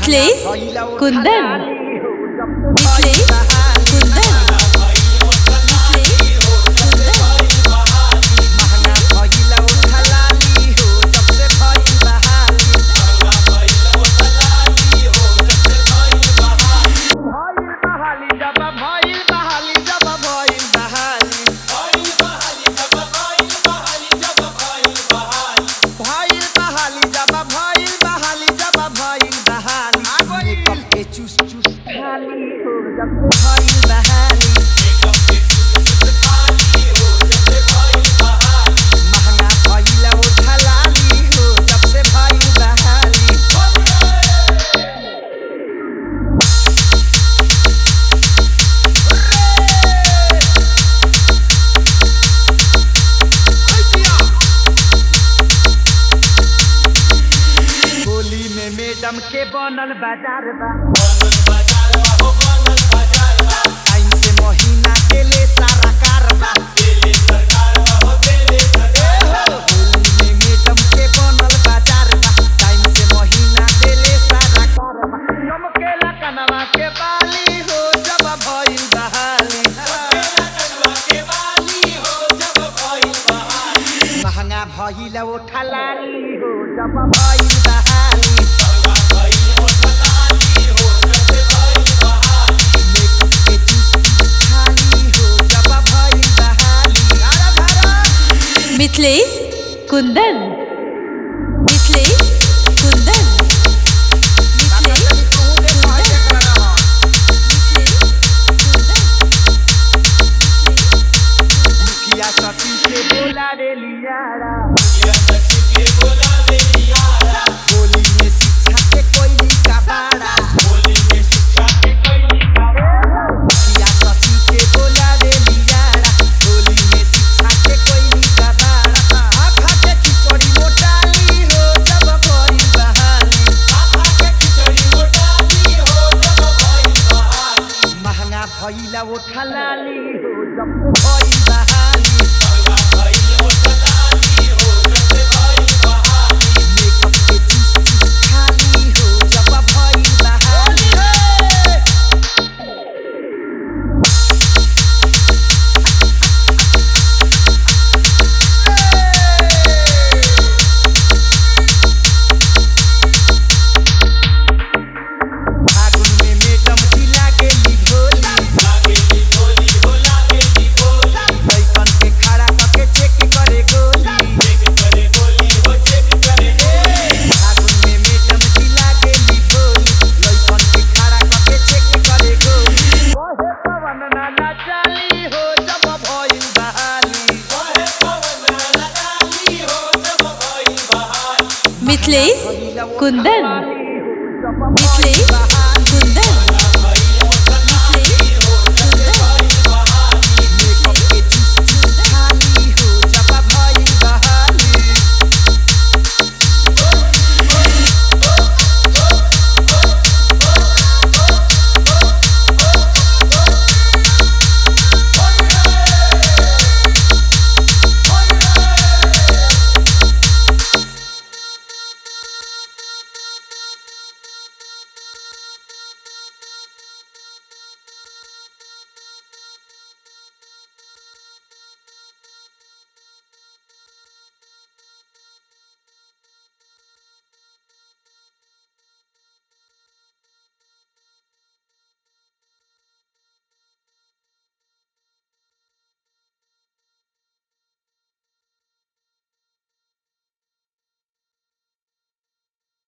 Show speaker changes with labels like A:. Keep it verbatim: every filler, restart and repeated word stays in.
A: मिथलेश कुंदन मिथलेश कुंदन
B: चूस चूस खाली हो जब से भइल बहाली महंगा भइल ओठा लाली हो जब से भइल बहाली होली में मैडम के बनल बाजार बा टाइम से महीना के ले सारा कारबा होली में मैडम के बनल बाजार बा टाइम से महीना के ले सारा कारबा चमकेला कनवा के बाली हो जब भइल बहाली महंगा भइल ओठा लाली हो जब भइल बहाली
A: मिथलेश कुंदन मिथलेश कुंदन मिथलेश
B: मुखिया सती के बोला रे लियारा होली में शिक्षा के कोई का बाड़ा मुखिया सती के बोला रे लियारा होली में शिक्षा के कोई का बाड़ा खा के खिचड़ी मोटाली हो जब भइल बहाली महंगा भइल ओठा लाली हो जब भइल बहाली मेकअप के चूस चूस खाली हो जब भइल बहाली फागुन में मैडम जी लागेली भोली लइकन के खड़ा करके चेक करे गोली फागुन में मैडम जी लागेली भोली लइकन के खड़ा करके चेक करे गोली ओहे पवन नाना चाली हो जब भइल बहाली
A: मिथलेश कुंदन मिथलेश